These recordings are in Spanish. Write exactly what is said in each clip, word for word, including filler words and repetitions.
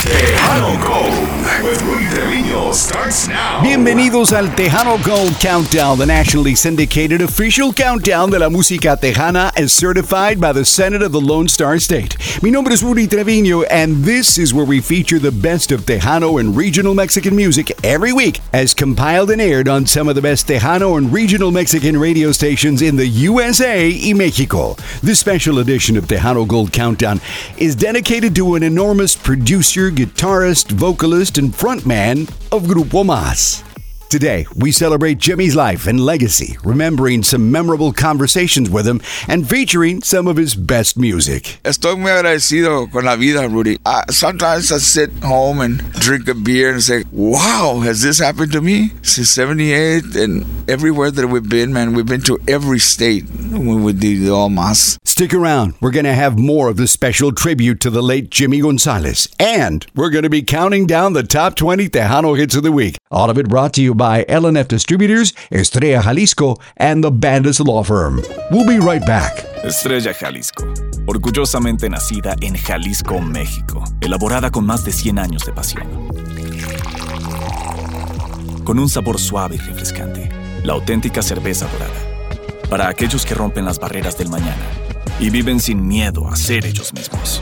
Tejano Gold with Rudy Trevino starts now. Bienvenidos al Tejano Gold Countdown, the nationally syndicated official countdown de la música tejana as certified by the Senate of the Lone Star State. Mi nombre es Rudy Trevino, and this is where we feature the best of Tejano and regional Mexican music every week, as compiled and aired on some of the best Tejano and regional Mexican radio stations in the U S A y Mexico. This special edition of Tejano Gold Countdown is dedicated to an enormous producer, guitarist, vocalist, and frontman of Grupo Más. Today, we celebrate Jimmy's life and legacy, remembering some memorable conversations with him and featuring some of his best music. Estoy muy agradecido con la vida, Rudy. Uh, sometimes I sit home and drink a beer and say, wow, has this happened to me? Since seventy-eight, and everywhere that we've been, man, we've been to every state when we did all Más. Stick around. We're going to have more of the special tribute to the late Jimmy Gonzalez. And we're going to be counting down the top twenty Tejano hits of the week. All of it brought to you by L N F Distributors, Estrella Jalisco, and the Bandas Law Firm. We'll be right back. Estrella Jalisco, orgullosamente nacida en Jalisco, México, elaborada con más de cien años de pasión. Con un sabor suave y refrescante, la auténtica cerveza dorada. Para aquellos que rompen las barreras del mañana y viven sin miedo a ser ellos mismos.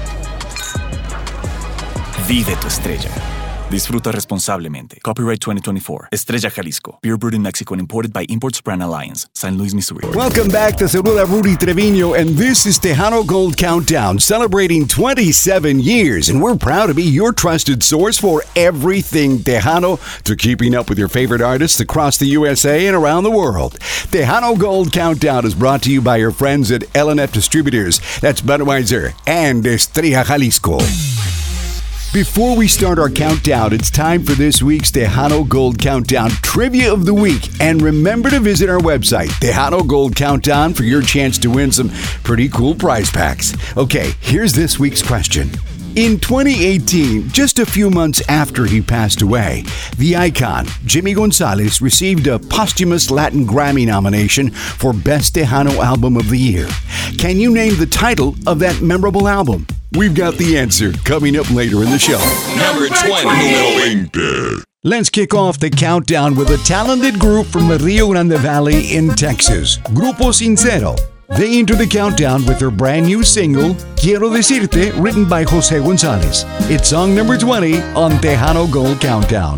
Vive tu estrella. Disfruta responsablemente. Copyright twenty twenty-four. Estrella Jalisco. Beer brewed in Mexico and imported by Imports Brand Alliance. Saint Louis, Missouri. Welcome back to Saluda Rudy Trevino, and this is Tejano Gold Countdown, celebrating twenty-seven years, and we're proud to be your trusted source for everything Tejano, to keeping up with your favorite artists across the U S A and around the world. Tejano Gold Countdown is brought to you by your friends at L N F Distributors. That's Budweiser and Estrella Jalisco. Before we start our countdown, it's time for this week's Tejano Gold Countdown Trivia of the Week. And remember to visit our website, Tejano Gold Countdown, for your chance to win some pretty cool prize packs. Okay, here's this week's question. In twenty eighteen, just a few months after he passed away, the icon, Jimmy Gonzalez, received a posthumous Latin Grammy nomination for Best Tejano Album of the Year. Can you name the title of that memorable album? We've got the answer coming up later in the show. Number twenty. Let's kick off the countdown with a talented group from the Rio Grande Valley in Texas, Grupo Sincero. They enter the countdown with their brand new single, Quiero Decirte, written by Jose Gonzalez. It's song number twenty on Tejano Gold Countdown.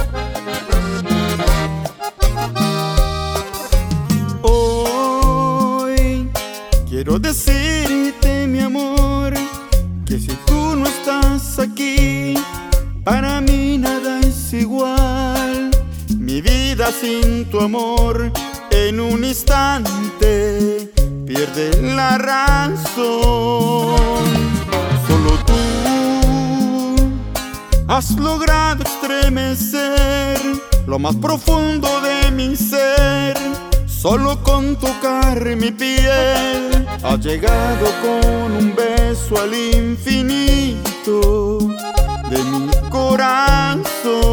Hoy quiero decirte, mi amor, que si tú no estás aquí, para mí nada es igual. Mi vida sin tu amor en un instante pierde la razón. Solo tú has logrado estremecer lo más profundo de mi ser. Solo con tocar mi piel has llegado con un beso al infinito de mi corazón.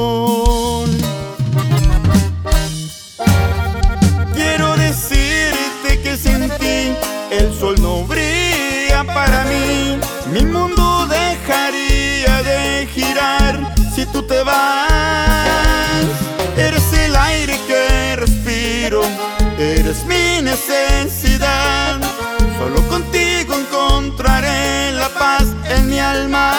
Quiero decirte que sin ti el sol no brilla para mí. Mi mundo dejaría de girar si tú te vas. Eres el aire que respiro, eres mi necesidad. Solo contigo encontraré la paz en mi alma.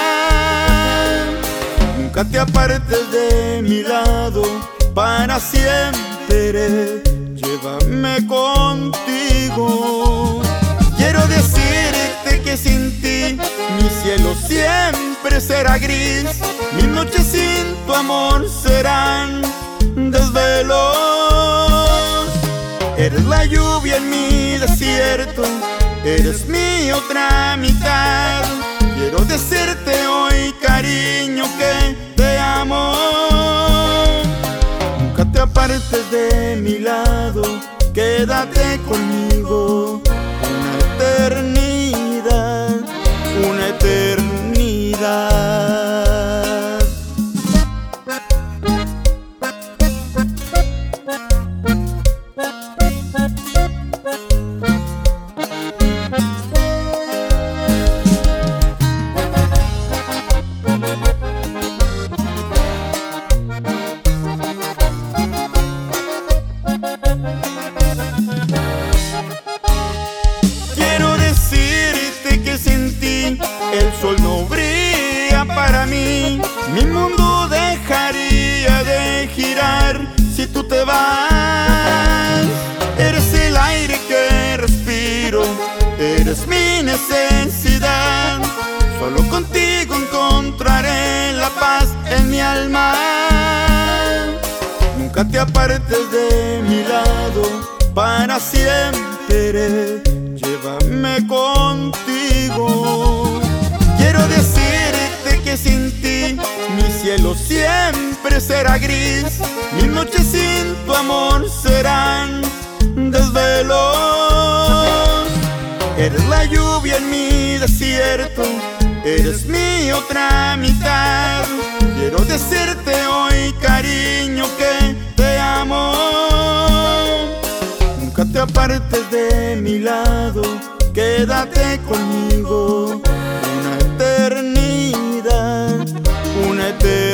Nunca te apartes de mi lado, para siempre llévame contigo. Quiero decirte que sin ti mi cielo siempre será gris. Mis noches sin tu amor serán desvelos. Eres la lluvia en mi desierto, eres mi otra mitad. Quiero decirte hoy, cariño, que te amo. Nunca te apartes de mi lado, quédate conmigo una eternidad, una eternidad. para mí. Mi mundo dejaría de girar si tú te vas. Eres el aire que respiro, eres mi necesidad. Solo contigo encontraré la paz en mi alma. Nunca te apartes de mi lado, para siempre llévame contigo. Quiero decirte que sin ti mi cielo siempre será gris. Mis noches sin tu amor serán desvelos. Eres la lluvia en mi desierto, eres mi otra mitad. Quiero decirte hoy, cariño, que te amo. Nunca te apartes de mi lado, quédate conmigo. Una eternidad, una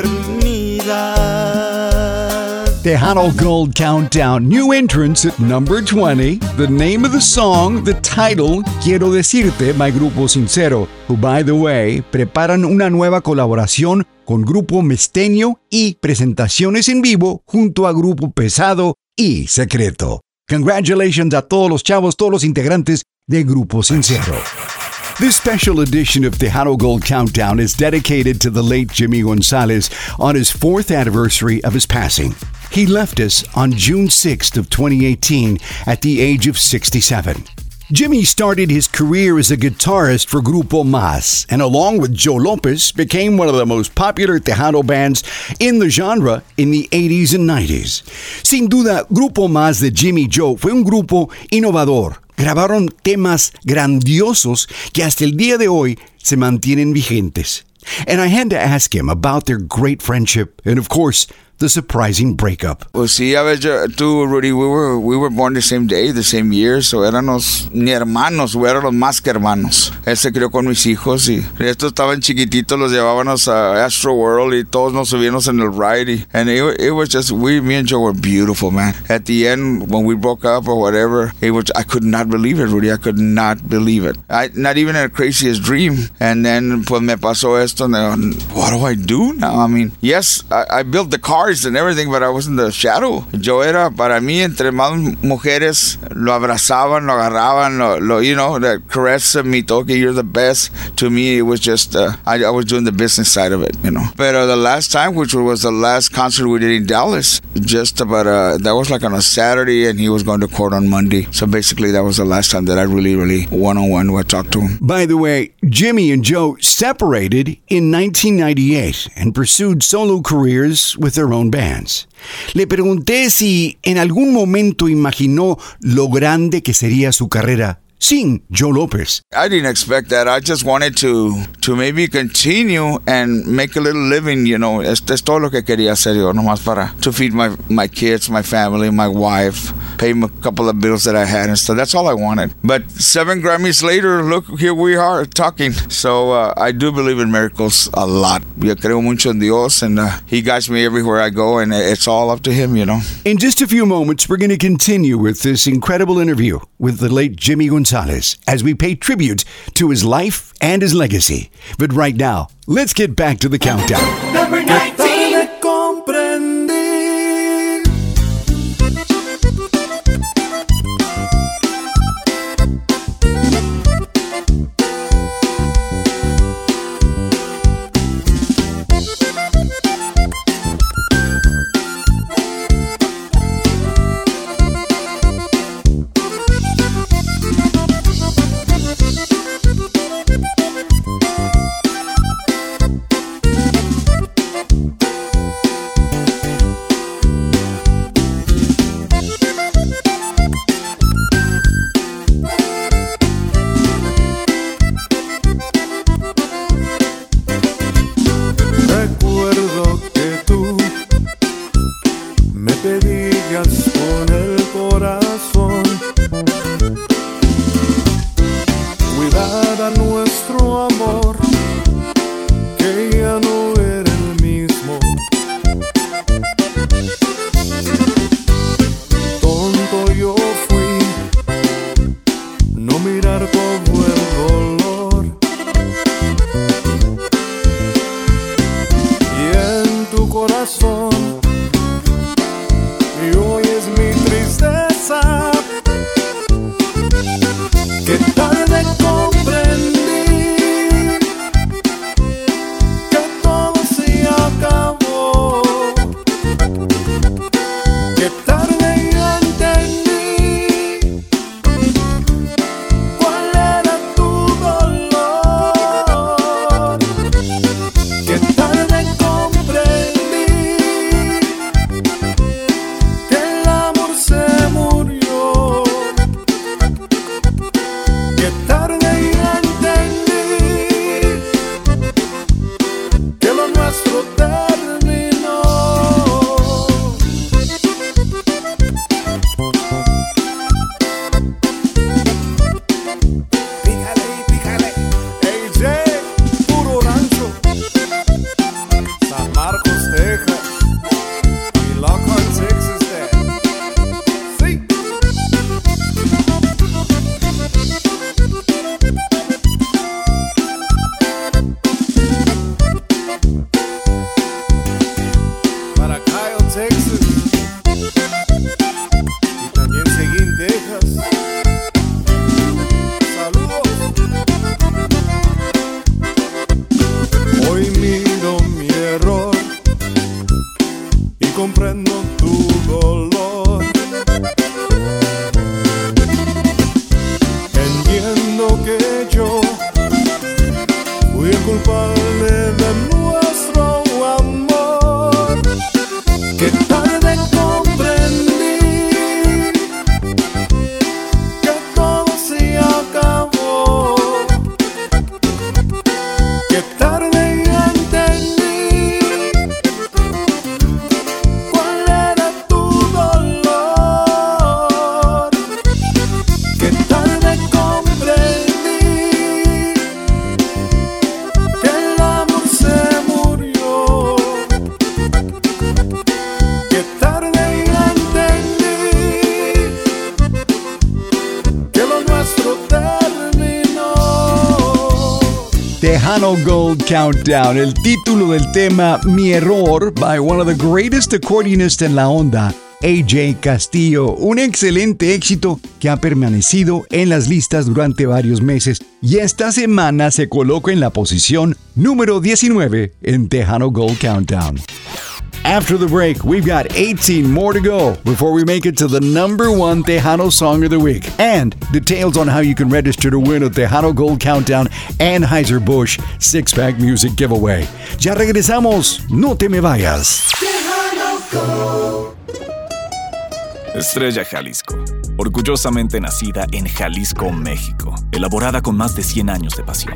eternidad. Tejano Gold Countdown, new entrance at number twenty. The name of the song, the title, Quiero Decirte, by Grupo Sincero, who, by the way, preparan una nueva colaboración con Grupo Mesteño y presentaciones en vivo junto a Grupo Pesado y Secreto. Congratulations a todos los chavos, todos los integrantes de Grupo Sincero. This special edition of Tejano Gold Countdown is dedicated to the late Jimmy Gonzalez on his fourth anniversary of his passing. He left us on June sixth of twenty eighteen at the age of sixty-seven. Jimmy started his career as a guitarist for Grupo Más, and along with Joe Lopez, became one of the most popular Tejano bands in the genre in the eighties and nineties. Sin duda, Grupo Más de Jimmy Joe fue un grupo innovador. Grabaron temas grandiosos que hasta el día de hoy se mantienen vigentes. And I had to ask him about their great friendship and, of course, the surprising breakup. Pues sí, a ver, yo, tú, Rudy, we were, we were born the same day, the same year, so éramos ni hermanos, o éramos más que hermanos. Él se crió con mis hijos y estos estaban chiquititos, los llevábamos a Astro World y todos nos subíamos en el ride. Y, and it, it was just, we, me and Joe were beautiful, man. At the end, when we broke up or whatever, it was, I could not believe it, Rudy. I could not believe it. I, not even in the craziest dream. And then, pues me pasó esto, and what do I do now? I mean, yes, I, I built the car and everything, but I was in the shadow. Yo era, para mí, entre más mujeres lo abrazaban, lo agarraban, lo, lo you know, that caress of me, okay, you're the best. To me, it was just, uh, I, I was doing the business side of it, you know. But uh, the last time, which was the last concert we did in Dallas, just about, uh, that was like on a Saturday, and he was going to court on Monday. So basically, that was the last time that I really, really one-on-one would talk to him. By the way, Jimmy and Joe separated in nineteen ninety-eight and pursued solo careers with their own bands. Le pregunté si en algún momento imaginó lo grande que sería su carrera sin Joe Lopez. I didn't expect that. I just wanted to to maybe continue and make a little living, you know. Esto es todo lo que quería hacer yo, nomás para to feed my, my kids, my family, my wife, pay a couple of bills that I had and stuff. That's all I wanted. But seven Grammys later, look, here we are talking. So uh, I do believe in miracles a lot. Yo creo mucho en Dios, and uh, He guides me everywhere I go, and it's all up to Him, you know. In just a few moments, we're going to continue with this incredible interview with the late Jimmy Gonzalez as we pay tribute to his life and his legacy. But right now, let's get back to the countdown. Number nineteen. comprendo tu dolor. Entiendo que yo fui el culpable de nuestro amor. Que tarde comprendí que todo se acabó. Que tarde entendí cuál era tu dolor. Que tarde comprendí que el amor se murió. Que tarde entendí que lo nuestro terminó. Tejano Gold Countdown, el título del tema Mi Error by one of the greatest accordionists en la onda, A J Castillo. Un excelente éxito que ha permanecido en las listas durante varios meses y esta semana se coloca en la posición número diecinueve en Tejano Gold Countdown. After the break, we've got eighteen more to go before we make it to the number one Tejano Song of the Week. And details on how you can register to win a Tejano Gold Countdown Anheuser-Busch six-pack music giveaway. Ya regresamos, no te me vayas. Estrella Jalisco, orgullosamente nacida en Jalisco, México, elaborada con más de cien años de pasión.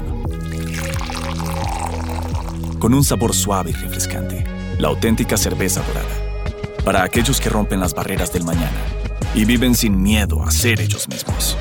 Con un sabor suave y refrescante, la auténtica cerveza dorada. Para aquellos que rompen las barreras del mañana y viven sin miedo a ser ellos mismos.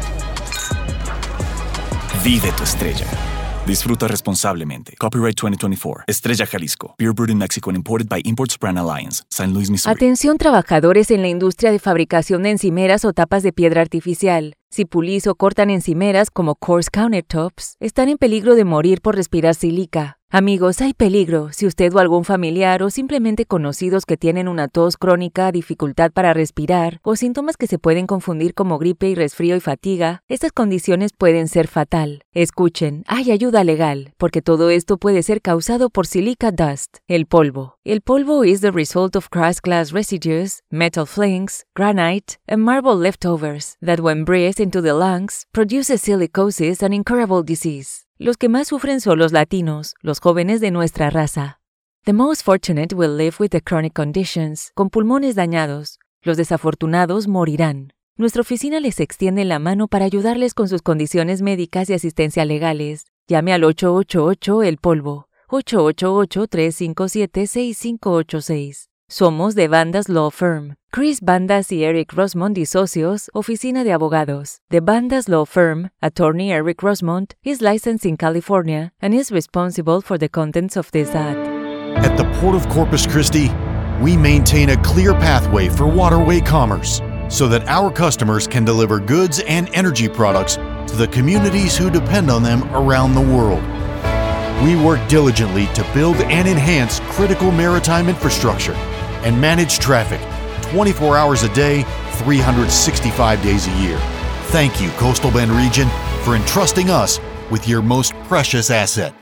Vive tu estrella. Disfruta responsablemente. Copyright twenty twenty-four. Estrella Jalisco. Beer brewed in Mexico and imported by Imports Brand Alliance. Saint Louis, Missouri. Atención trabajadores en la industria de fabricación de encimeras o tapas de piedra artificial. Si pulís o cortan encimeras como coarse countertops, están en peligro de morir por respirar sílica. Amigos, hay peligro si usted o algún familiar o simplemente conocidos que tienen una tos crónica, dificultad para respirar o síntomas que se pueden confundir como gripe y resfrío y fatiga, estas condiciones pueden ser fatal. Escuchen, hay ayuda legal, porque todo esto puede ser causado por silica dust, el polvo. El polvo is the result of crushed glass residues, metal flakes, granite, and marble leftovers that when breathed into the lungs produces silicosis and incurable disease. Los que más sufren son los latinos, los jóvenes de nuestra raza. The most fortunate will live with the chronic conditions, con pulmones dañados. Los desafortunados morirán. Nuestra oficina les extiende la mano para ayudarles con sus condiciones médicas y asistencia legales. Llame al ocho ocho ocho el polvo, ocho ocho ocho, tres cinco siete, seis cinco ocho seis. Somos de Bandas Law Firm. Chris Bandas y Eric Rosmond y Socios, Oficina de Abogados. The Bandas Law Firm, Attorney Eric Rosmond, is licensed in California and is responsible for the contents of this ad. At the Port of Corpus Christi, we maintain a clear pathway for waterway commerce so that our customers can deliver goods and energy products to the communities who depend on them around the world. We work diligently to build and enhance critical maritime infrastructure and manage traffic twenty-four hours a day, three hundred sixty-five days a year. Thank you, Coastal Bend Region, for entrusting us with your most precious asset.